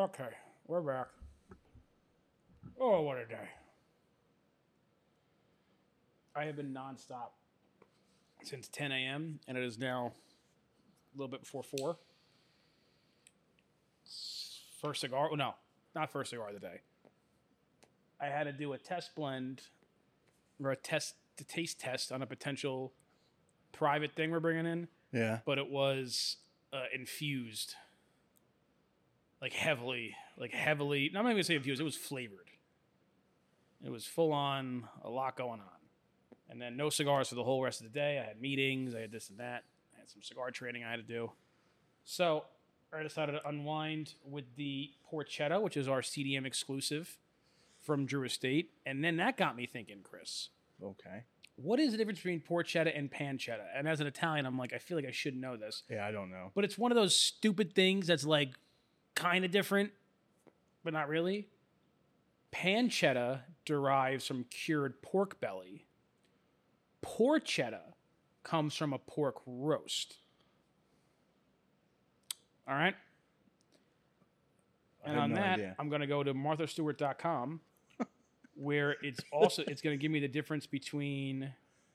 Okay, we're back. Oh, what a day. I have been nonstop since 10 a.m., and it is now a little bit before 4. First cigar. Well, no, not first cigar of the day. I had to do a test blend or a taste test on a potential private thing we're bringing in. Yeah. But it was infused. Like heavily. No, I'm not even going to say infused. It was flavored. It was full on, a lot going on. And then no cigars for the whole rest of the day. I had meetings. I had this and that. I had some cigar training I had to do. So I decided to unwind with the Porchetta, which is our CDM exclusive from Drew Estate. And then that got me thinking, Chris. Okay. What is the difference between Porchetta and Pancetta? And as an Italian, I'm like, I feel like I should know this. Yeah, I don't know. But it's one of those stupid things that's like kind of different, but not really. Pancetta derives from cured pork belly. Porchetta comes from a pork roast. All right? And on that, idea. I'm going to go to marthastewart.com where it's going to give me the difference between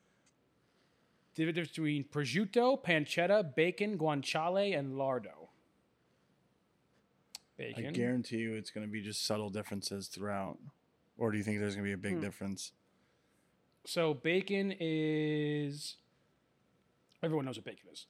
prosciutto, pancetta, bacon, guanciale, and lardo. Bacon. I guarantee you it's going to be just subtle differences throughout. Or do you think there's going to be a big difference? So bacon is... Everyone knows what bacon is.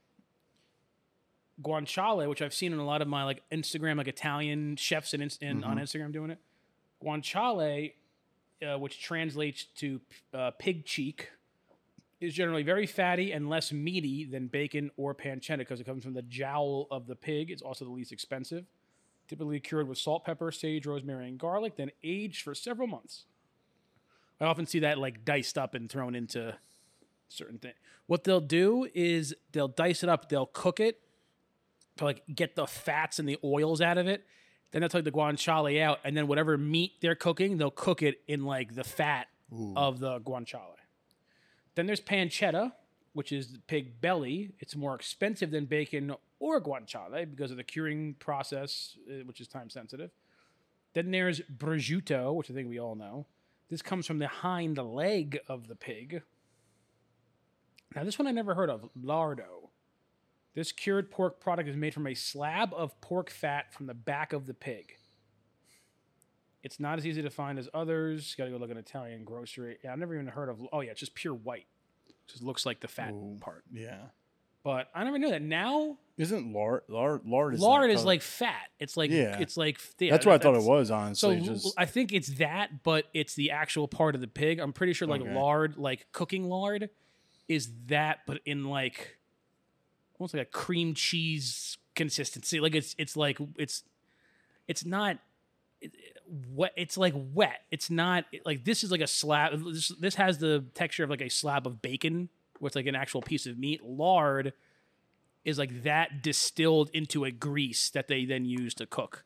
Guanciale, which I've seen in a lot of my like Instagram, like Italian chefs on Instagram doing it. Guanciale, which translates to pig cheek, is generally very fatty and less meaty than bacon or pancetta because it comes from the jowl of the pig. It's also the least expensive. Typically cured with salt, pepper, sage, rosemary, and garlic, then aged for several months. I often see that like diced up and thrown into certain things. What they'll do is they'll dice it up, they'll cook it to like get the fats and the oils out of it. Then they'll take the guanciale out, and then whatever meat they're cooking, they'll cook it in like the fat of the guanciale. Then there's pancetta, which is the pig belly. It's more expensive than bacon or guanciale because of the curing process, which is time sensitive. Then there's prosciutto, which I think we all know. This comes from the hind leg of the pig. Now, this one I never heard of, lardo. This cured pork product is made from a slab of pork fat from the back of the pig. It's not as easy to find as others. Got to go look at Italian grocery. Yeah, I've never even heard of... Oh, yeah, it's just pure white. It just looks like the fat part. Yeah. But I never knew that. Now... Isn't lard is like fat. It's like... Yeah. It's like... Yeah, that's what I thought it was, honestly. So I think it's that, but it's the actual part of the pig. I'm pretty sure like lard, like cooking lard, is that, but in like... almost like a cream cheese consistency. Like it's like it's not wet. It's like wet. It's not like this is like a slab. This has the texture of like a slab of bacon, where it's like an actual piece of meat. Lard is like that distilled into a grease that they then use to cook.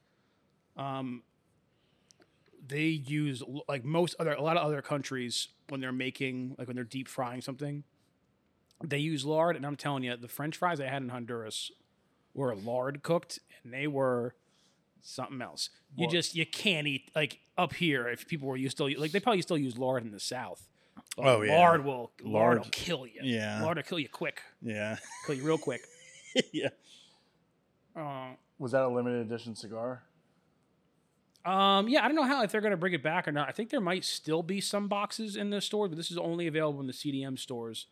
They use like a lot of other countries when they're making when they're deep frying something. They use lard, and I'm telling you, the French fries I had in Honduras were lard cooked, and they were something else. You can't eat like up here if people were used to like they probably still use lard in the South. But lard will kill you. Yeah, lard will kill you quick. Yeah, kill you real quick. Yeah. Was that a limited edition cigar? Yeah, I don't know if they're going to bring it back or not. I think there might still be some boxes in the store, but this is only available in the CDM stores.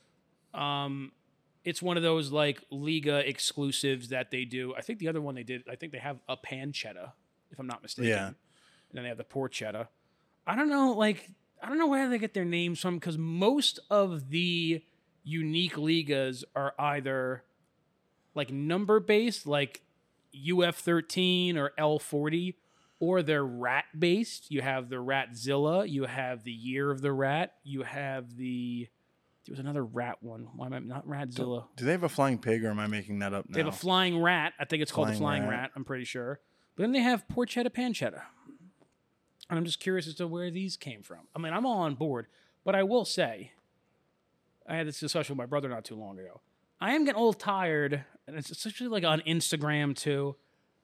It's one of those like Liga exclusives that they do. I think the other one they did, I think they have a pancetta, if I'm not mistaken. Yeah. And then they have the porchetta. I don't know where they get their names from because most of the unique Ligas are either like number based, like UF13 or L40, or they're rat based. You have the Ratzilla, you have the Year of the Rat, you have the... There was another rat one. Why am I not Ratzilla? Do they have a flying pig, or am I making that up now? They have a flying rat. I think it's called the flying rat. I'm pretty sure. But then they have porchetta pancetta. And I'm just curious as to where these came from. I mean, I'm all on board. But I will say, I had this discussion with my brother not too long ago. I am getting a little tired, and it's especially like on Instagram too,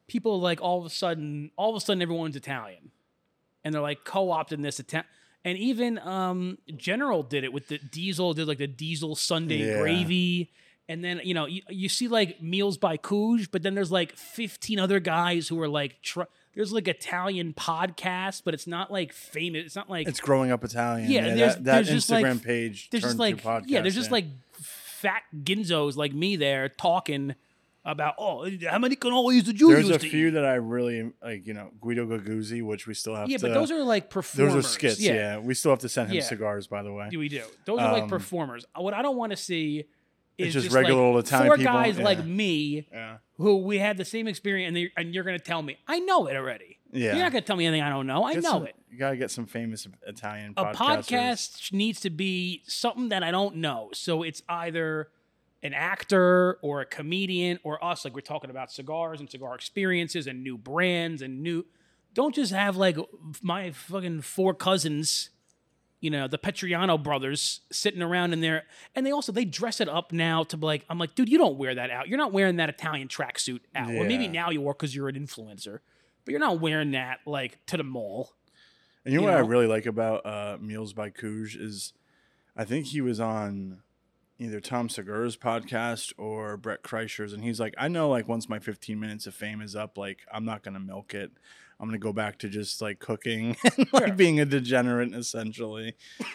people like all of a sudden everyone's Italian, and they're like co-opting this Italian. And even General did it with the Diesel, did like the Diesel Sunday gravy. And then, you see like Meals by Cooge, but then there's like 15 other guys who are like, there's like Italian podcasts, but it's not like famous. It's not like. It's Growing Up Italian. Yeah, that there's Instagram page there's turned just like, to podcast. yeah, there's just like fat ginzos like me there talking about, how many cannolis did you use There's a to few eat? that I really like, Guido Gaguzzi, which we still have to. Yeah, but those are like performers. Those are skits, yeah. We still have to send him Yeah. cigars, by the way. We do. Those are like performers. What I don't want to see is It's just regular like old Italian four people. guys Yeah. like me who we had the same experience, and you're going to tell me, I know it already. Yeah. You're not going to tell me anything I don't know. I know it. You got to get some famous Italian A podcasters. podcast needs to be something that I don't know. So it's either an actor or a comedian or us, like we're talking about cigars and cigar experiences and new brands and new. Don't just have like my fucking four cousins, the Petriano brothers sitting around in there. And they dress it up now to be like, I'm like, dude, you don't wear that out. You're not wearing that Italian tracksuit out. Or maybe Yeah. now you are because you're an influencer, but you're not wearing that like to the mall. And you know what I really like about Meals by Cooge is I think he was on either Tom Segura's podcast or Brett Kreischer's, and he's like, I know like once my 15 minutes of fame is up, like I'm not going to milk it. I'm going to go back to just like cooking and like being a degenerate essentially.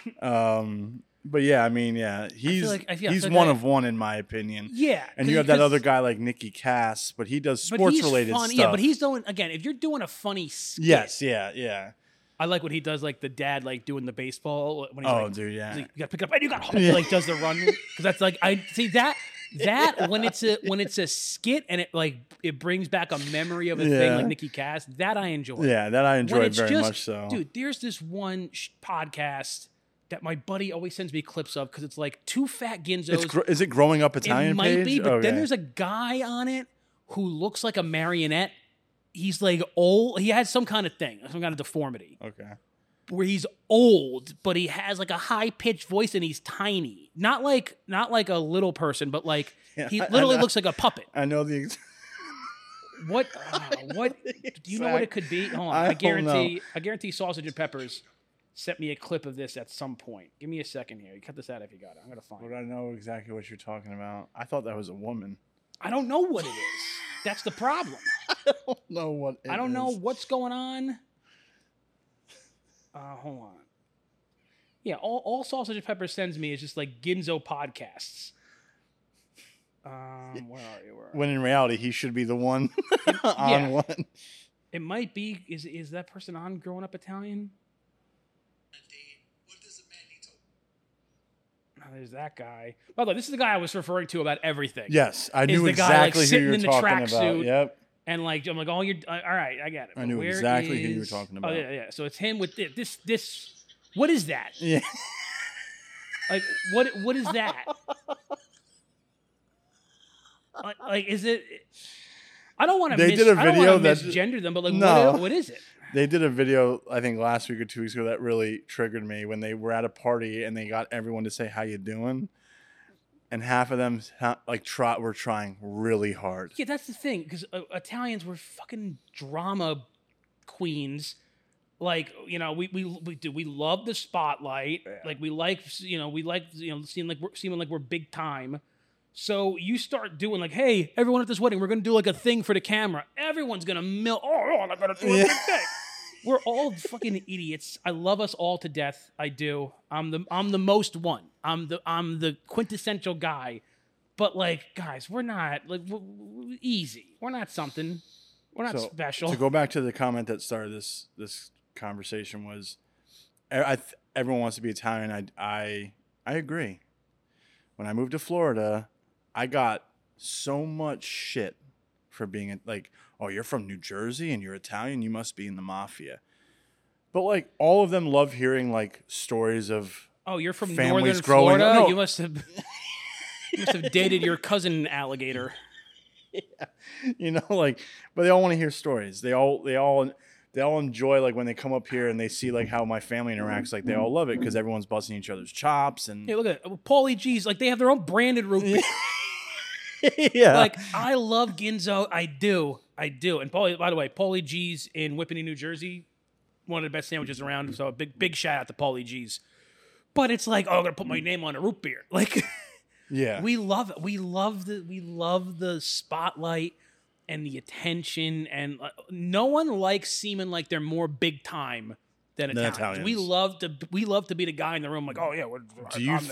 But yeah, I mean, yeah, he's one of one in my opinion. Yeah. And you have that other guy like Nicky Cass, but he does sports related stuff. Yeah, but he's doing, again, if you're doing a funny skit. Yes, yeah. I like what he does, like the dad, like doing the baseball. When he's Dude, yeah. he's like, you got to pick it up, and you got like does the run because that's like I see that when it's a skit and it brings back a memory of a thing like Nicky Cass. That I enjoy. Yeah, that I enjoy very much so. Dude, there's this one podcast that my buddy always sends me clips of because it's like two fat ginzos. Is it Growing Up Italian? It might be, but Okay. then there's a guy on it who looks like a marionette. He's like old. He has some kind of thing, some kind of deformity. Okay. Where he's old, but he has like a high pitched voice and he's tiny. Not like a little person, but like he literally looks like a puppet. I know the. What? What? Do you know what it could be? Hold on. I guarantee Sausage and Peppers sent me a clip of this at some point. Give me a second here. You cut this out if you got it. I'm gonna find But it. I know exactly what you're talking about. I thought that was a woman. I don't know what it is. That's the problem. I don't know what. I don't know what's going on. Hold on. Yeah, all Sausage and Pepper sends me is just like Ginzo podcasts. Where are you? When in reality, he should be the one on one. It might be. Is that person on Growing Up Italian? Oh, there's that guy. By the way, this is the guy I was referring to about everything. Yes, I knew the guy, like, exactly who sitting you're in the talking about. tracksuit. Yep. And like I'm like, oh, you're all right. I get it. I knew exactly who you were talking about. Oh yeah. So it's him with this. What is that? Yeah. Like what is that? like is it? I don't want to. They did a video that misgender them, but like No. what is it? They did a video, I think last week or 2 weeks ago, that really triggered me when they were at a party and they got everyone to say, how you doing? And half of them were trying really hard. Yeah, that's the thing, because Italians were fucking drama queens. Like, we love the spotlight. Yeah. Like we like seeming like we're big time. So you start doing like, hey, everyone at this wedding, we're gonna do like a thing for the camera. Everyone's gonna mill. Oh, I gotta do a big thing. We're all fucking idiots. I love us all to death. I do. I'm the most one. I'm the quintessential guy. But like, guys, we're not like we're easy. We're not something. We're not special. To go back to the comment that started this conversation was, everyone wants to be Italian. I agree. When I moved to Florida, I got so much shit for being like, oh, you're from New Jersey and you're Italian, you must be in the mafia. But like all of them love hearing like stories of you're from families northern growing Florida. up. No. You must have dated your cousin alligator. Yeah. But they all want to hear stories. They all enjoy like when they come up here and they see like how my family interacts. Like they all love it because everyone's busting each other's chops and Hey, look at Paulie G's. Like they have their own branded root beer. Yeah. Like, I love Ginzo. I do. And Paulie, by the way, Paulie G's in Whippany, New Jersey, one of the best sandwiches around. So a big shout out to Paulie G's. But it's like, oh, I'm gonna put my name on a root beer. Like, Yeah. we love it. We love the spotlight and the attention, and no one likes seeming like they're more big time than Italians. We love to be the guy in the room, like, oh yeah. Do you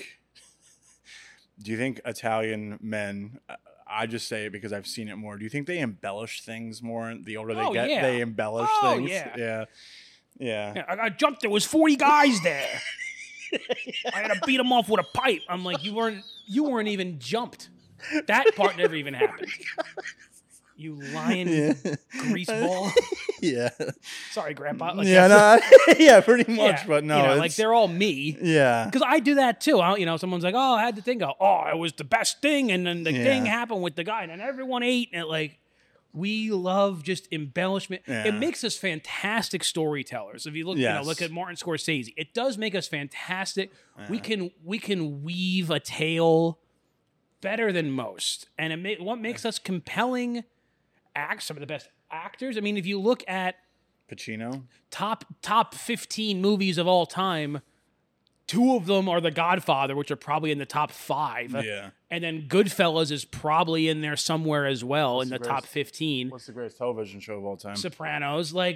think Italian men? I just say it because I've seen it more. Do you think they embellish things more? The older they get, yeah. they embellish things. Yeah. I got jumped. There was 40 guys there. I had to beat them off with a pipe. I'm like, you weren't even jumped. That part never even happened. You lying greaseball. Yeah. Sorry, Grandpa. Like, yeah, pretty much. Yeah, but no, like they're all me. Yeah. Because I do that too. Someone's like, oh, I had the thing go. Oh, it was the best thing, and then the thing happened with the guy, and then everyone ate, and like, we love just embellishment. Yeah. It makes us fantastic storytellers. If you look, look at Martin Scorsese, it does make us fantastic. Yeah. We can weave a tale better than most, and what makes us compelling. Some of the best actors. I mean, if you look at Pacino, top 15 movies of all time, 2 of them are The Godfather, which are probably in the top 5. Yeah. And then Goodfellas is probably in there somewhere as well in the top 15. What's the greatest television show of all time? Sopranos. Like,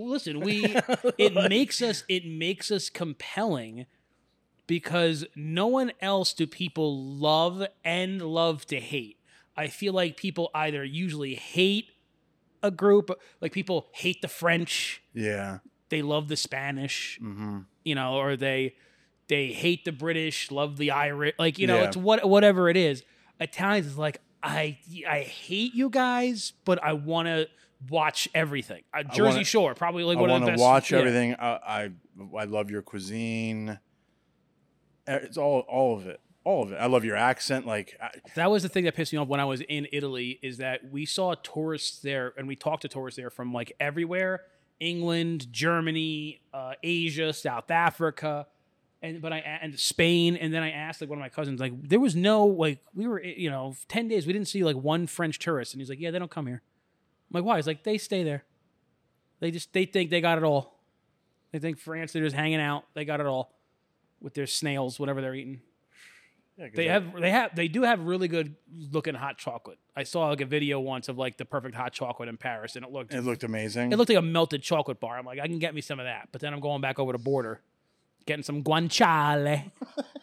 it makes us compelling because no one else do people love and love to hate. I feel like people either usually hate a group, like people hate the French. Yeah. They love the Spanish, or they hate the British, love the Irish. Like, it's whatever it is. Italians is like, I hate you guys, but I want to watch everything. Jersey Shore, probably like one of the best. I want to watch everything. I love your cuisine. It's all of it. All of it. I love your accent. That was the thing that pissed me off when I was in Italy, is that we saw tourists there, and we talked to tourists there from like everywhere: England, Germany, Asia, South Africa, and Spain. And then I asked like one of my cousins, like, there was no, like, we were 10 days, we didn't see like one French tourist, and he's like, yeah, they don't come here. I'm like, why? He's like, they stay there. They think they got it all. They think France, they're just hanging out. They got it all with their snails, whatever they're eating. Yeah, they do have really good looking hot chocolate. I saw like a video once of like the perfect hot chocolate in Paris, and it looked amazing. It looked like a melted chocolate bar. I'm like, I can get me some of that, but then I'm going back over the border, getting some guanciale.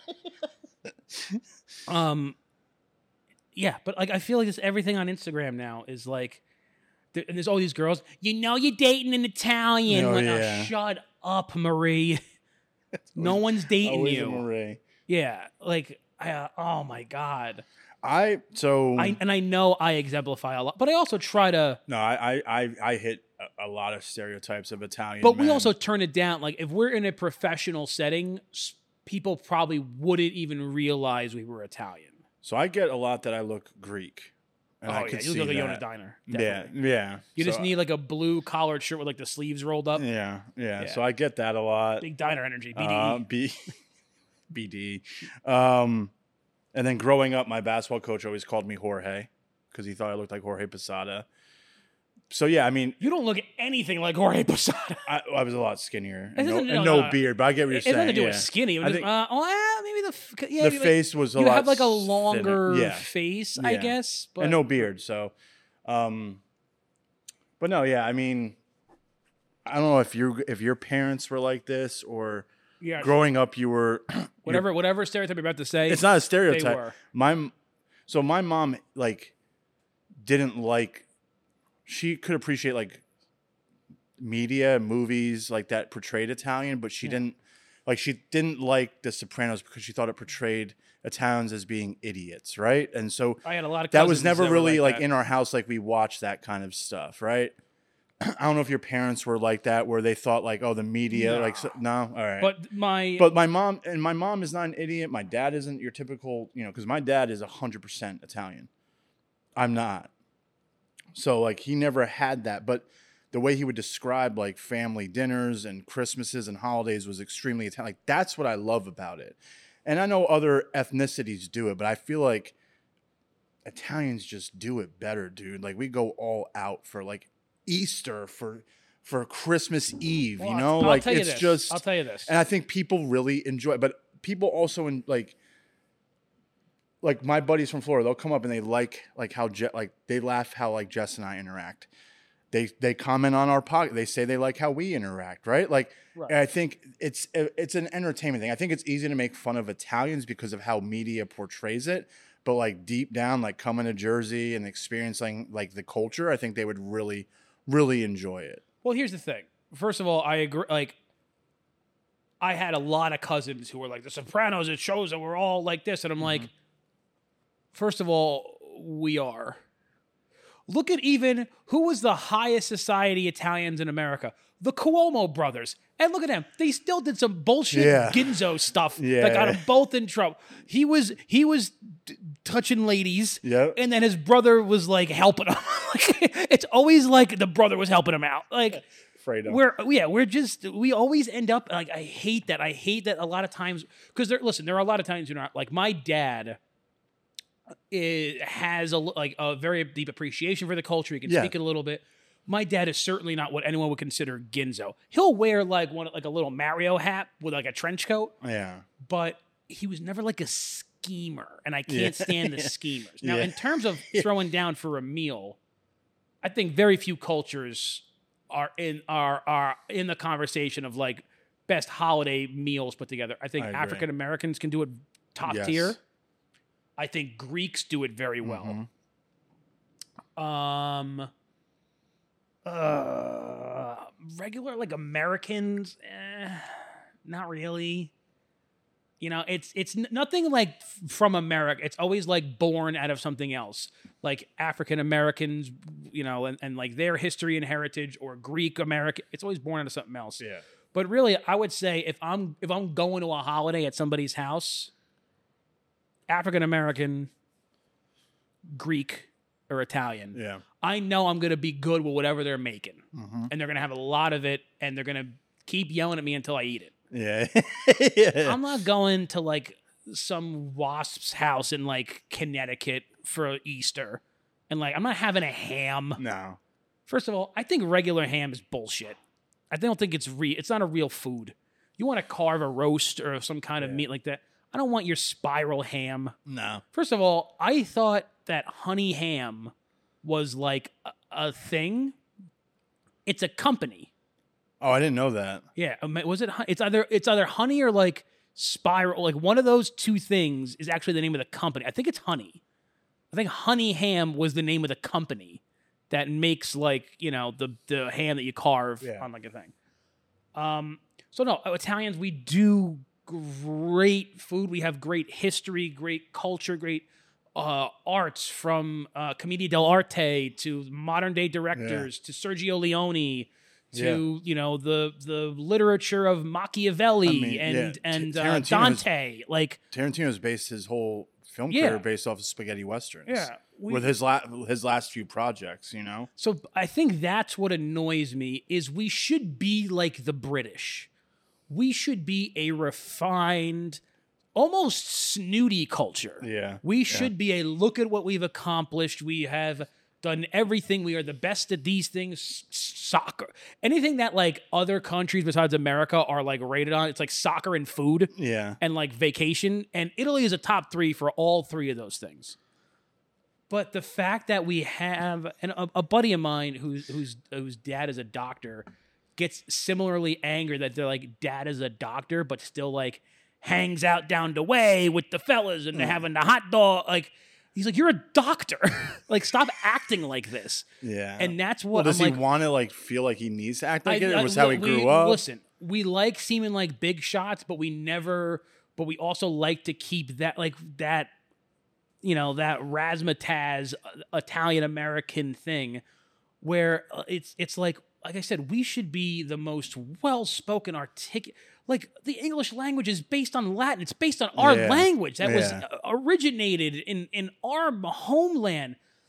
Yeah, but like I feel like this everything on Instagram now is like, and there's all these girls. You're dating an Italian. Oh, shut up, Marie. No one's dating you. Marie. Yeah, like. Oh my God! I know I exemplify a lot, but I also try to. No, I hit a lot of stereotypes of Italian. But we also turn it down. Like if we're in a professional setting, people probably wouldn't even realize we were Italian. So I get a lot that I look Greek. And I could you look like a Yona Diner. Definitely. Yeah. You just need like a blue collared shirt with like the sleeves rolled up. Yeah. So I get that a lot. Big diner energy. BDE. BD. And then growing up, my basketball coach always called me Jorge because he thought I looked like Jorge Posada. So, yeah, I mean... You don't look anything like Jorge Posada. I was a lot skinnier and no beard, but I get what you're saying. It had to do with skinny. Maybe the face was a lot... You have like a longer face, I guess. But, and no beard, so... But no, yeah, I mean... I don't know if your parents were like this or... Yeah, growing up, you were whatever stereotype you're about to say. It's not a stereotype. They were. My mom like didn't like. She could appreciate like media, movies like that portrayed Italian, but she didn't like The Sopranos because she thought it portrayed Italians as being idiots, right? And so I had a lot of that was never really like in our house. Like we watched that kind of stuff, right? I don't know if your parents were like that, where they thought like, oh, the media, no, all right. But my mom is not an idiot. My dad isn't your typical, because my dad is 100% Italian. I'm not. So like he never had that, but the way he would describe like family dinners and Christmases and holidays was extremely Italian. Like that's what I love about it. And I know other ethnicities do it, but I feel like Italians just do it better, dude. Like we go all out for like Easter, for Christmas Eve, Well, you know? I'll Like tell you it's this. just I'll tell you this. and I think people really enjoy it, but people also like my buddies from Florida, they'll come up and they like how they laugh how like Jess and I interact. They comment on our podcast. They say they like how we interact, right? Like, Right. and I think it's an entertainment thing. I think it's easy to make fun of Italians because of how media portrays it, but like deep down, like coming to Jersey and experiencing like the culture, I think they would really, really enjoy it. Well, here's the thing. First of all, I agree. Like, I had a lot of cousins who were like, The Sopranos, it shows that we're all like this. And I'm like, first of all, we are. Look at even who was the highest society Italians in America? The Cuomo brothers. And look at them. They still did some bullshit Ginzo stuff that got them both in trouble. He was touching ladies, and then his brother was like helping him. It's always like the brother was helping him out. Like we always end up like I hate that a lot of times because there are a lot of times you're not like my dad. Has a very deep appreciation for the culture. He can speak it a little bit. My dad is certainly not what anyone would consider Ginzo. He'll wear like a little Mario hat with like a trench coat. Yeah, but he was never like a schemer, and I can't stand the schemers. Now, in terms of throwing down for a meal, I think very few cultures are in the conversation of like best holiday meals put together. I think African Americans can do it top tier. I think Greeks do it very well. Regular like Americans, not really. You know, it's nothing like from America. It's always like born out of something else, like African Americans, you know, and like their history and heritage, or Greek American. It's always born out of something else. Yeah. But really, I would say if I'm going to a holiday at somebody's house, African American, Greek, or Italian, I know I'm going to be good with whatever they're making. And they're going to have a lot of it, and they're going to keep yelling at me until I eat it. Yeah. I'm not going to like some wasp's house in like Connecticut for Easter. And like, I'm not having a ham. No. First of all, I think regular ham is bullshit. I don't think it's not a real food. You want to carve a roast or some kind of meat like that. I don't want your spiral ham. No. First of all, I thought that honey ham was like a thing. It's a company. Oh, I didn't know that. Yeah, was it? It's either honey or like spiral. Like one of those two things is actually the name of the company. I think it's honey. I think Honey Ham was the name of the company that makes like, you know, the ham that you carve on like a thing. So no, Italians, we do great food. We have great history, great culture, great arts, from Commedia dell'arte to modern day directors to Sergio Leone to you know the literature of Machiavelli and Dante. Like Tarantino's based his whole film career based off of spaghetti westerns. Yeah, with his last few projects, you know. So I think that's what annoys me is we should be like the British. We should be a refined, almost snooty culture. Yeah. We should be a look at what we've accomplished. We have done everything. We are the best at these things. Soccer. Anything that like other countries besides America are like rated on, it's like soccer and food. Yeah. And like vacation. And Italy is a top 3 for all 3 of those things. But the fact that we have, and a buddy of mine whose dad is a doctor gets similarly angry that they're like, dad is a doctor, but still like hangs out down the way with the fellas and they're having the hot dog. Like, he's like, you're a doctor. Like, stop acting like this. Yeah. And that's what does I'm he want to like feel like he needs to act like it? Or was how he grew up? Listen, we like seeming like big shots, but we also like to keep that, like that, you know, that razzmatazz Italian American thing where it's like I said, we should be the most well-spoken, articulate. Like, the English language is based on Latin. It's based on our language that was originated in our homeland.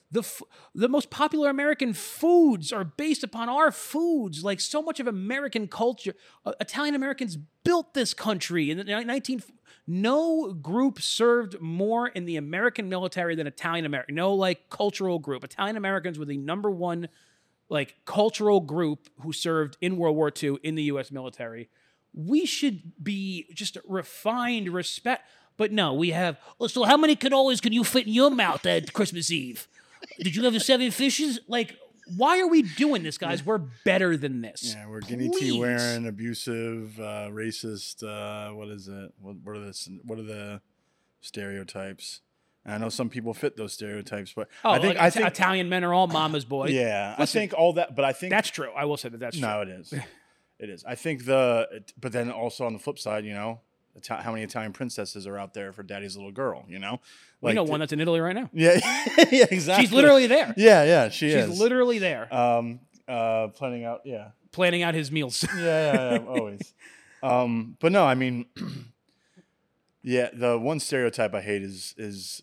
the most popular American foods are based upon our foods. Like so much of American culture, Italian Americans built this country in the 19. No group served more in the American military than Italian American. No like cultural group. Italian Americans were the number one like cultural group who served in World War II in the U.S. military. We should be just refined respect. But no, we have, so how many cannolis can you fit in your mouth at Christmas Eve? Did you have the 7 fishes? Like, why are we doing this, guys? We're better than this. Yeah, we're guinea tea wearing, abusive, racist. What is it? What are the stereotypes? And I know some people fit those stereotypes, but I think Italian men are all mama's boy. Yeah, listen, I think all that, but I think that's true. I will say that's true. No, it is. It is. I think but then also on the flip side, how many Italian princesses are out there for daddy's little girl, Like, we know one that's in Italy right now. Yeah, yeah, exactly. She's literally there. Yeah, she is. She's literally there. Planning out his meals. Yeah, always. But no, I mean, yeah, the one stereotype I hate is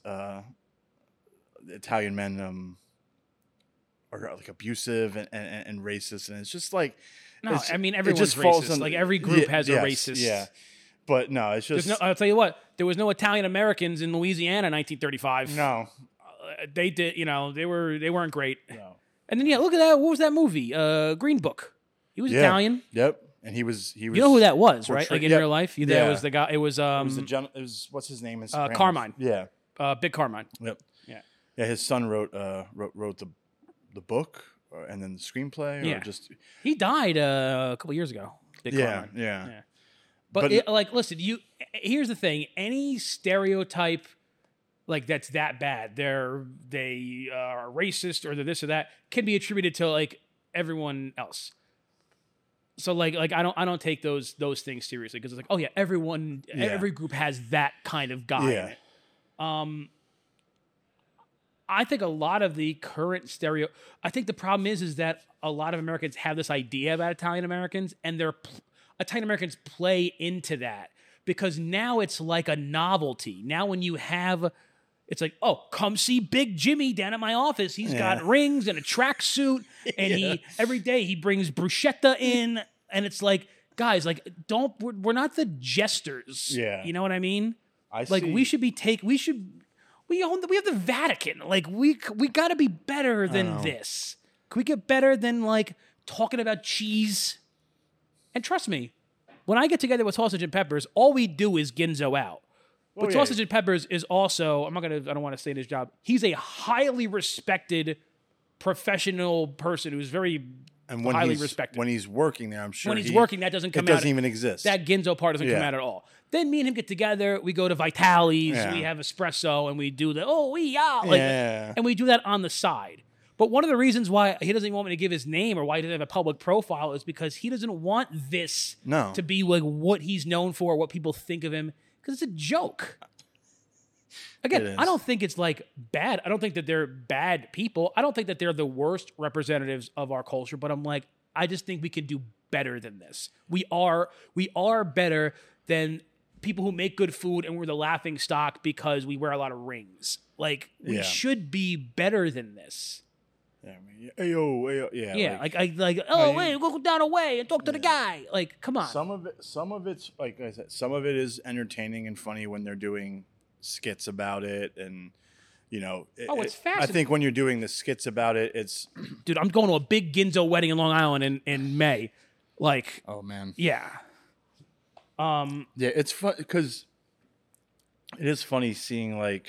Italian men are like abusive and racist, and it's just like no, I mean everyone's racist. Like every group has a racist. Yeah. But no, it's just. I'll tell you what. There was no Italian Americans in Louisiana in 1935. No, they did. They weren't great. No. And then look at that. What was that movie? Green Book. He was Italian. Yep. And he was. You know who that was, right? Like in real life. That was the guy. It was. It was what's his name? Carmine. Yeah. Big Carmine. Yep. Yeah. Yeah. His son wrote the book and then the screenplay. Or just he died a couple years ago. Big Carmine. Yeah. But listen, here's the thing. Any stereotype like that's that bad, they are racist or they're this or that, can be attributed to like everyone else. So like I don't take those things seriously because it's like, oh yeah, every group has that kind of guy in it. I think a lot of the current I think the problem is that a lot of Americans have this idea about Italian Americans, and Italian Americans play into that because now it's like a novelty. Now when you have, it's like, oh, come see Big Jimmy down at my office. He's got rings and a tracksuit, and every day he brings bruschetta in, and it's like, guys, like we're not the jesters. Yeah. You know what I mean? We have the Vatican. Like we got to be better than this. Can we get better than like talking about cheese? And trust me, when I get together with Sausage and Peppers, all we do is Ginzo out. But Sausage and Peppers is also, I don't want to say his job. He's a highly respected professional person who's very highly respected. When he's working there, I'm sure when he's working, that doesn't come out. It doesn't even exist. That Ginzo part doesn't come out at all. Then me and him get together. We go to Vitali's. We have espresso, and we do and we do that on the side. But one of the reasons why he doesn't even want me to give his name or why he doesn't have a public profile is because he doesn't want this to be like what he's known for, what people think of him, because it's a joke. Again, I don't think it's like bad. I don't think that they're bad people. I don't think that they're the worst representatives of our culture, but I'm like, I just think we can do better than this. We are better than people who make good food and we're the laughing stock because we wear a lot of rings. Like, we should be better than this. Yeah, wait, go down away and talk to the guy. Like, come on. Some of it's like I said, some of it is entertaining and funny when they're doing skits about it, and it's fascinating. I think when you're doing the skits about it, it's dude. I'm going to a big Ginzo wedding in Long Island in May. Like, oh man, yeah, it's fun because it is funny seeing like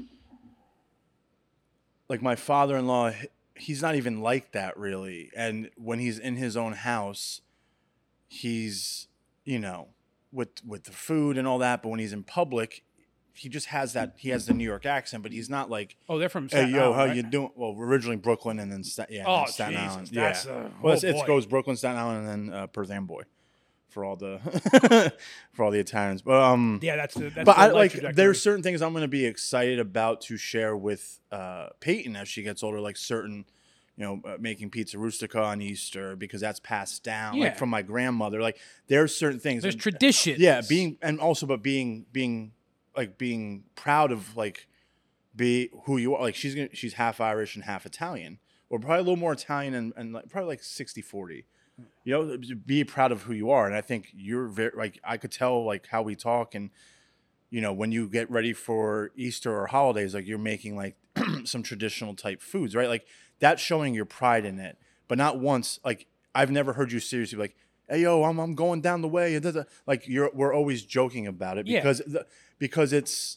my father-in-law. He's not even like that really. And when he's in his own house, he's, with the food and all that. But when he's in public, he just has that. He has the New York accent, but he's not like, oh, they're from Staten Island, how right? you doing? Well, originally Brooklyn and then Staten Island. That's it goes Brooklyn, Staten Island, and then Perth Amboy for all the Italians. But that's but I like there's certain things I'm going to be excited about to share with Peyton as she gets older, like certain making pizza rustica on Easter because that's passed down like from my grandmother. Like there's certain things, there's traditions, being proud of like be who you are. Like she's half Irish and half Italian, or probably a little more Italian and like, probably like 60-40. You know, be proud of who you are. And I think you're very, like, I could tell like how we talk, and you know, when you get ready for Easter or holidays, like you're making like some traditional type foods, right? Like that's showing your pride in it. But not once, like I've never heard you seriously like, hey yo, I'm going down the way. Like we're always joking about it because it's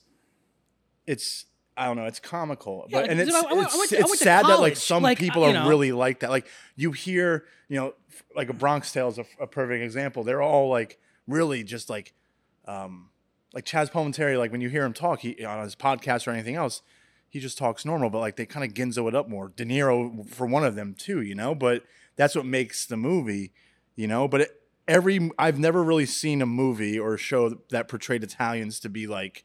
I don't know, it's comical. Yeah, but and I went it's to sad that like college. some Like, people you are know. really like that. Like you hear, you know, like a Bronx Tale is a perfect example. They're all like really just like Chaz Palminteri, like when you hear him talk, he on his podcast or anything else, he just talks normal, but like they kind of ginzo it up more. De Niro for one of them too, you know, but that's what makes the movie, you know, but I've never really seen a movie or a show that portrayed Italians to be like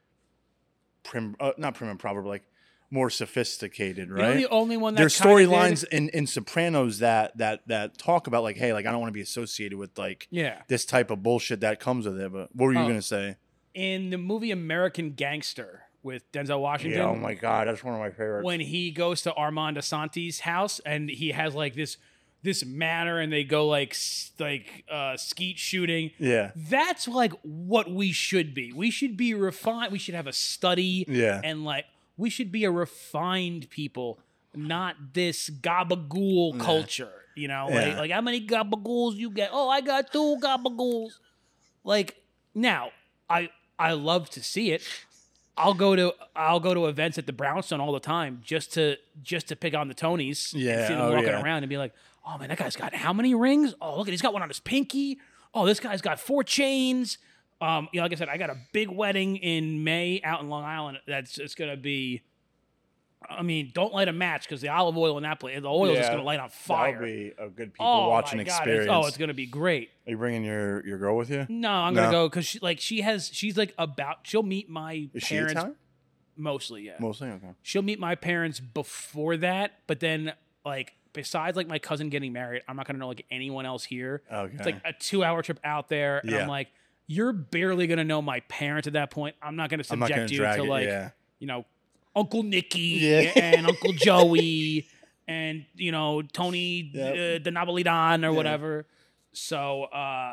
not prim and proper, but like more sophisticated, right? You know, the only one that there's storylines in Sopranos that talk about like, hey, like I don't want to be associated with like this type of bullshit that comes with it. But what were you gonna say? In the movie American Gangster with Denzel Washington. Yeah, oh my God, that's one of my favorites. When he goes to Armand Assante's house and he has like this manor and they go like skeet shooting. Yeah. That's like what we should be. We should be refined. We should have a study. Yeah. And like we should be a refined people, not this gabagool culture. You know, like how many gabagools you get? Oh, I got 2 gabagools. Like now, I love to see it. I'll go to events at the Brownstone all the time just to pick on the Tonys. Yeah, and see them walking around and be like, oh man, that guy's got how many rings? Oh, look, he's got one on his pinky. Oh, this guy's got 4 chains. You know, like I said, I got a big wedding in May out in Long Island. It's gonna be. I mean, don't light a match because the olive oil in that place, the oil is just gonna light on fire. That'll be a good people watching experience. It's gonna be great. Are you bringing your girl with you? No, I'm gonna go because she's like she'll meet my parents. Is she Italian? Mostly, yeah. Mostly, okay. She'll meet my parents before that, but then like besides like my cousin getting married, I'm not gonna know like anyone else here. Okay. It's like a 2-hour trip out there, and I'm like, you're barely gonna know my parents at that point. I'm not gonna subject you to like you know, Uncle Nicky and Uncle Joey and you know Tony the Napolitan or whatever. So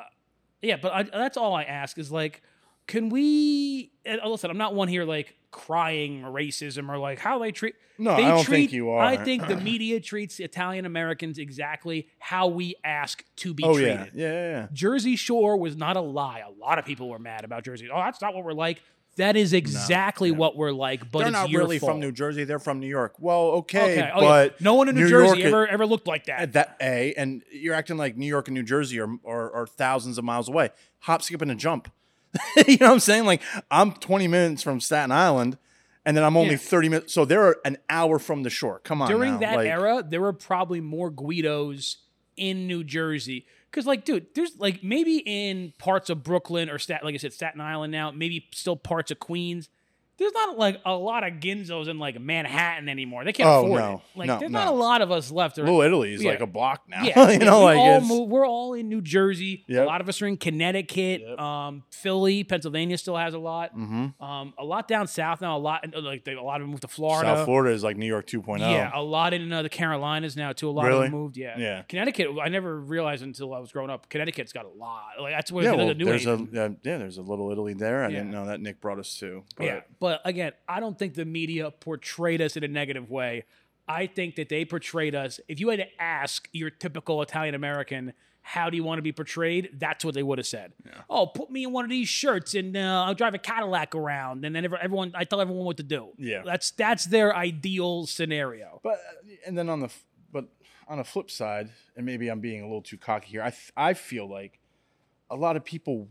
but that's all I ask is like, can we? Listen, I'm not one here like crying racism or like how they treat. No, I don't think you are. I think the media treats Italian Americans exactly how we ask to be treated. Yeah. Jersey Shore was not a lie. A lot of people were mad about Jersey. Oh, that's not what we're like. That is exactly what we're like, but they're it's not your really fault. from New Jersey. They're from New York. Well, okay. But no one in New Jersey York, ever looked like that. And you're acting like New York and New Jersey are thousands of miles away. Hop, skip, and a jump. You know what I'm saying? Like I'm 20 minutes from Staten Island, and then I'm only 30 minutes. So they're an hour from the shore. Come on. During that era, there were probably more Guidos in New Jersey. Because, like, dude, there's, like, maybe in parts of Brooklyn or, like I said, Staten Island now, maybe still parts of Queens, there's not, like, a lot of Ginzos in, like, Manhattan anymore. They can't afford it. Like, there's not a lot of us left. Little Italy is, like, a block now. Yeah. You know, we're all in New Jersey. Yep. A lot of us are in Connecticut. Yep. Philly, Pennsylvania still has a lot. Mm-hmm. A lot down south now. A lot of them moved to Florida. South Florida is, like, New York 2.0. Yeah, a lot in the Carolinas now, too. A lot of them moved. Yeah. Connecticut, I never realized until I was growing up, Connecticut's got a lot. Like, that's where there's a Little Italy there. I didn't know that Nick brought us to. But again, I don't think the media portrayed us in a negative way. I think that they portrayed us. If you had to ask your typical Italian American, how do you want to be portrayed? That's what they would have said. Yeah. Oh, put me in one of these shirts and I'll drive a Cadillac around, and then I tell everyone what to do. Yeah, that's their ideal scenario. But and then on the flip side, and maybe I'm being a little too cocky here, I feel like a lot of people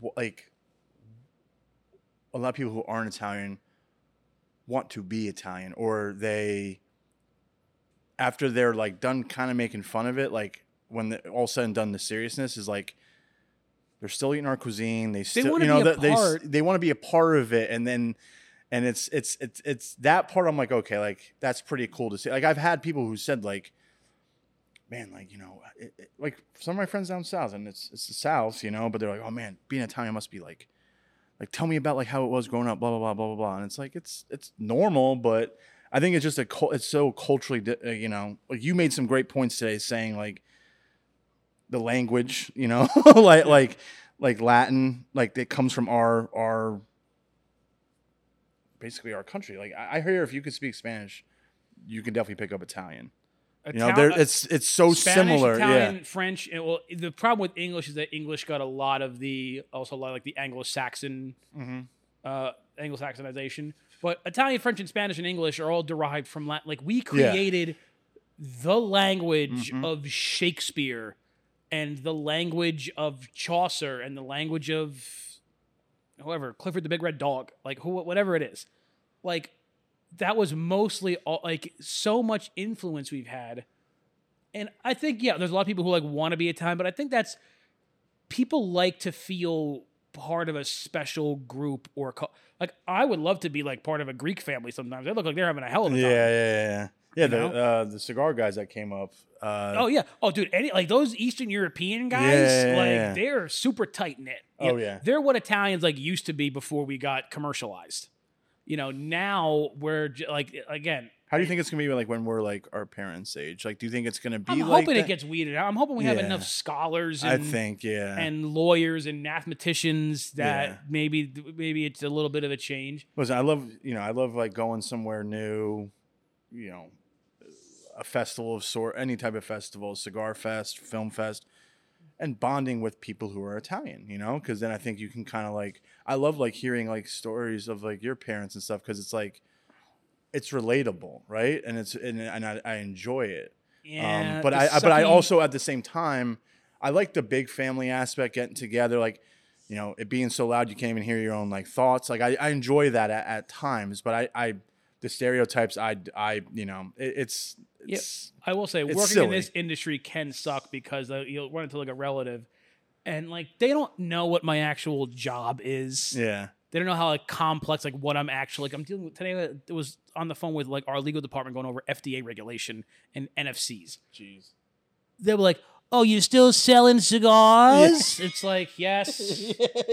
who aren't Italian want to be Italian, or they, after they're like done kind of making fun of it, like when all said and done, the seriousness is like they're still eating our cuisine. They still, want to be a part. They want to be a part of it, and it's that part. I'm like, okay, like that's pretty cool to see. Like I've had people who said like, man, like like some of my friends down south, and it's the South, but they're like, oh man, being Italian must be like like tell me about like how it was growing up, blah blah blah blah blah blah. And it's like it's normal, but I think it's just it's so culturally, you know, like you made some great points today saying like the language, you know, like Latin, like it comes from our basically our country. Like I hear if you could speak Spanish, you can definitely pick up Italian. You know, it's so Spanish, similar. Italian, French. Well, the problem with English is that English got a lot of like the Anglo-Saxon, Anglo-Saxonization. But Italian, French, and Spanish and English are all derived from Latin. Like we created the language of Shakespeare, and the language of Chaucer, and the language of whoever, Clifford the Big Red Dog, like whatever it is, like. That was mostly all, like so much influence we've had. And I think, there's a lot of people who like want to be Italian, but I think that's people like to feel part of a special group or like I would love to be like part of a Greek family sometimes. They look like they're having a hell of a time. Yeah, the cigar guys that came up. Oh dude, like those Eastern European guys, they're super tight knit. They're what Italians like used to be before we got commercialized. You know, now we're like, again. How do you think it's going to be like when we're like our parents' age? Like, do you think it's going to be I'm like hoping that? it gets weeded out. I'm hoping we have enough scholars and, and lawyers and mathematicians that maybe it's a little bit of a change. Listen, I love like going somewhere new, you know, a festival of any type of festival, cigar fest, film fest. And bonding with people who are Italian, you know, because then I think you can kind of like, I love like hearing like stories of like your parents and stuff because it's like, it's relatable, right? And I enjoy it. Yeah. But I also at the same time, I like the big family aspect, getting together, like, you know, it being so loud you can't even hear your own like thoughts. Like I enjoy that at times, but the stereotypes, you know, it's I will say working silly. in this industry can suck because you'll run into like a relative and like they don't know what my actual job is. Yeah. They don't know how like complex like what I'm actually like. I'm dealing with today. It was on the phone with like our legal department going over FDA regulation and NFCs. Jeez. They were like, "Oh, you still selling cigars?" It's like, yes,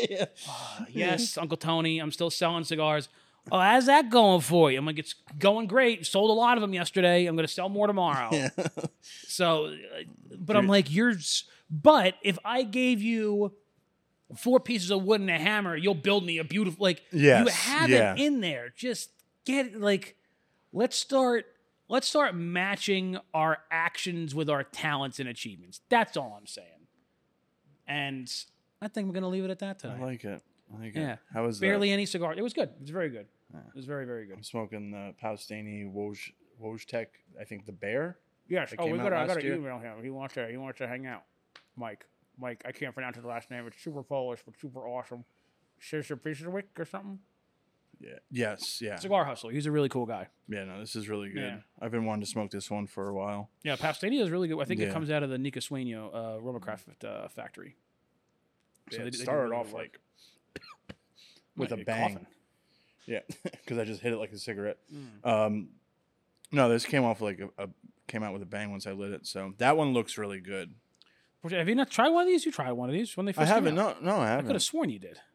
yes, Uncle Tony, I'm still selling cigars. Oh, how's that going for you? I'm like, it's going great. Sold a lot of them yesterday. I'm going to sell more tomorrow. So, but I'm like, but if I gave you 4 pieces of wood and a hammer, you'll build me a beautiful, like, you have it in there. Just get, like, let's start matching our actions with our talents and achievements. That's all I'm saying. And I think we're going to leave it at that tonight. I like it. Yeah. How was Barely any cigar. It was good. It was very good. It was very, very good. I'm smoking the Paustini Wojtek, I think the Bear. Yes. I got to email him. He wants to hang out. Mike, I can't pronounce his last name. It's super Polish, but super awesome. Sister Pieswick or something? Yeah. Yes, yeah. Cigar Hustle. He's a really cool guy. Yeah, no, this is really good. Yeah. I've been wanting to smoke this one for a while. Yeah, Paustini is really good. I think it comes out of the Nica Sueño Romacraft factory. So it started off like with a bang. Coughing. Yeah, because I just hit it like a cigarette. No, this came off like came out with a bang once I lit it. So that one looks really good. Have you not tried one of these? You tried one of these when they first came out? No, I I haven't. could have sworn you did.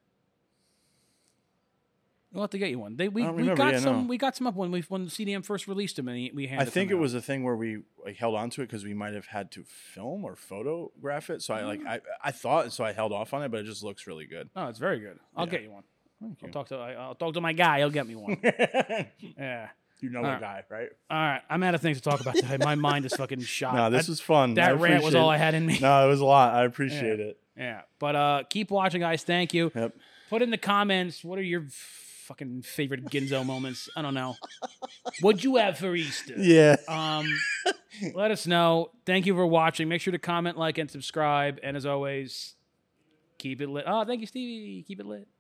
We'll have to get you one. We got some up when CDM first released them, and we handed. I think it was a thing where we held on to it because we might have had to film or photograph it. So I thought so. I held off on it, but it just looks really good. Oh, it's very good. I'll get you one. Thank you. I'll talk to my guy. He'll get me one. Yeah. You know the guy, right? All right. I'm out of things to talk about today. My mind is fucking shot. No, this was fun. That rant was all I had in me. No, it was a lot. I appreciate it. Yeah. But keep watching, guys. Thank you. Yep. Put in the comments, what are your fucking favorite Ginzo moments? I don't know. What'd you have for Easter? Yeah. Let us know. Thank you for watching. Make sure to comment, like, and subscribe. And as always, keep it lit. Oh, thank you, Stevie. Keep it lit.